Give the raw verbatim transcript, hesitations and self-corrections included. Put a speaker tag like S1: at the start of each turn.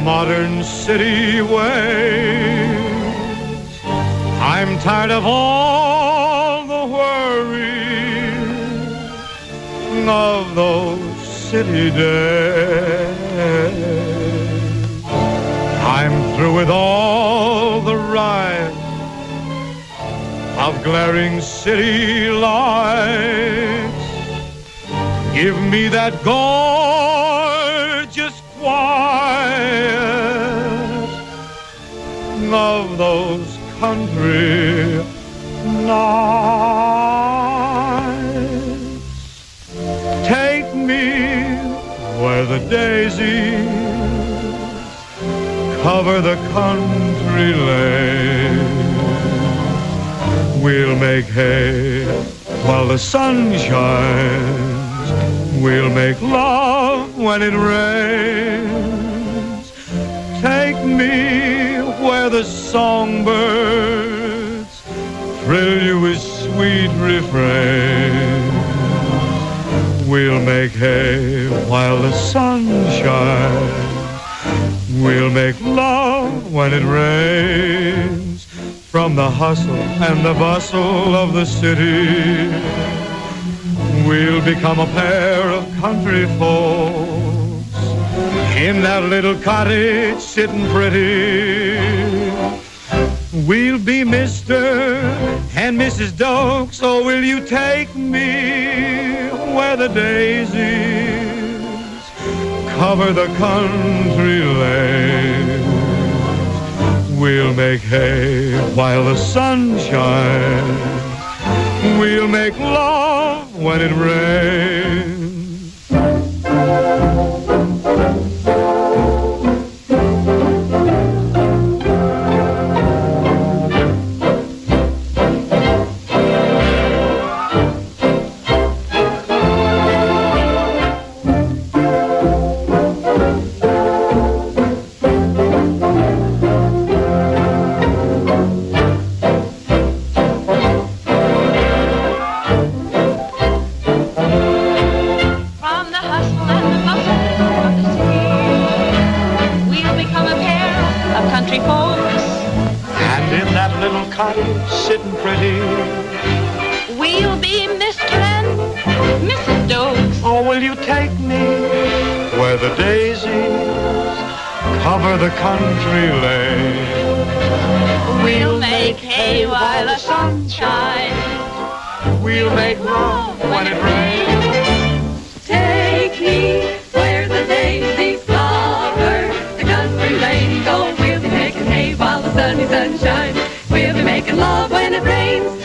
S1: modern city ways. I'm tired of all the worries of those city days. I'm through with all the riot of glaring city lights. Give me that gorgeous quiet of those country nights. Take me where the daisies cover the country lane. We'll make hay while the sun shines. We'll make love when it rains. Take me where the songbirds thrill you with sweet refrains. We'll make hay while the sun shines. We'll make love when it rains. From the hustle and the bustle of the city, we'll become a pair of country folks in that little cottage sitting pretty. We'll be Mister and Missus Dokes. Oh, will you take me where the daisies cover the country lanes? We'll make hay while the sun shines. We'll make love when it rains. Sitting pretty,
S2: we'll be Mister and Missus Dokes.
S1: Oh, will you take me where the daisies cover the country lane?
S2: We'll make hay while the sun shines.
S1: We'll make love when it rains.
S2: Take me where the daisies cover the country lane. Oh, we'll be making hay while the sunny sun shines. We'll be making love when it rains.